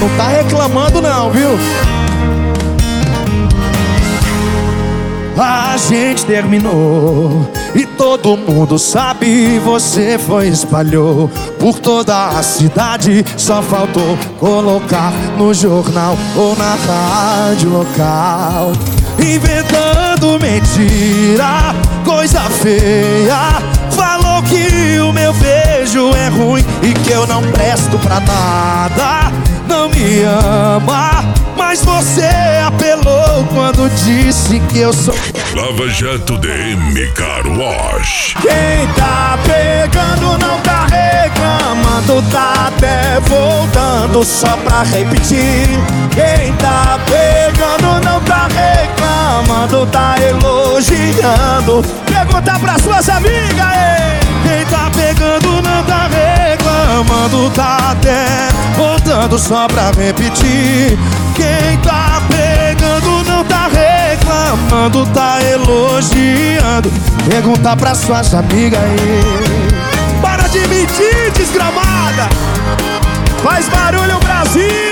Não tá reclamando não, viu? A gente terminou e todo mundo sabe. Você foi, espalhou por toda a cidade. Só faltou colocar no jornal ou na rádio local. Inventando mentira, coisa feia. Falou que o meu beijo é ruim e que eu não presto pra nada. Não me ama, mas você apelou quando disse que eu sou Lava Jato DM Car Wash. Quem tá pegando não tá reclamando, tá até voltando só pra repetir. Quem tá pegando não tá reclamando, tá elogiando. Pergunta pra suas amigas, ei. Quem tá pegando não tá reclamando, tá até voltando só pra repetir. Quem tá pegando não tá reclamando, tá elogiando. Pergunta pra suas amigas aí. Para de mentir, desgramada. Faz barulho, Brasil.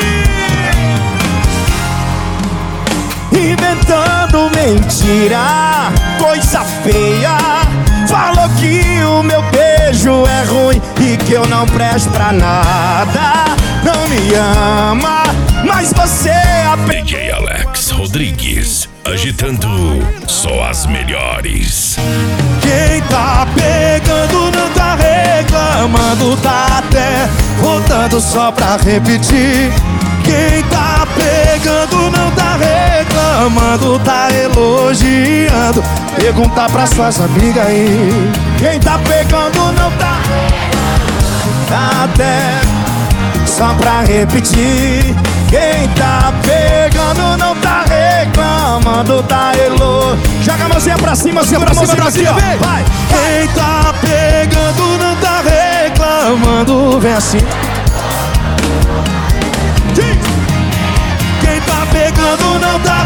Inventando mentira, coisa feia. Falou que o meu beijo é ruim e que eu não presto pra nada. Não me ama, mas você DJ Alex Rodrigues, agitando só as melhores. Quem tá pegando não tá reclamando, tá até voltando só pra repetir. Quem tá pegando não tá reclamando, tá elogiando. Pergunta pra suas amigas aí. Quem tá pegando não tá até só pra repetir. Quem tá pegando não tá reclamando, tá elogiando. Joga a mãozinha pra cima, segura a mãozinha aqui, ó. Vai. Quem tá pegando não tá reclamando. Vem assim. Quem tá pegando não tá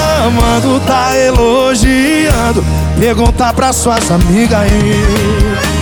reclamando, tá elogiando. Pergunta pra suas amigas aí.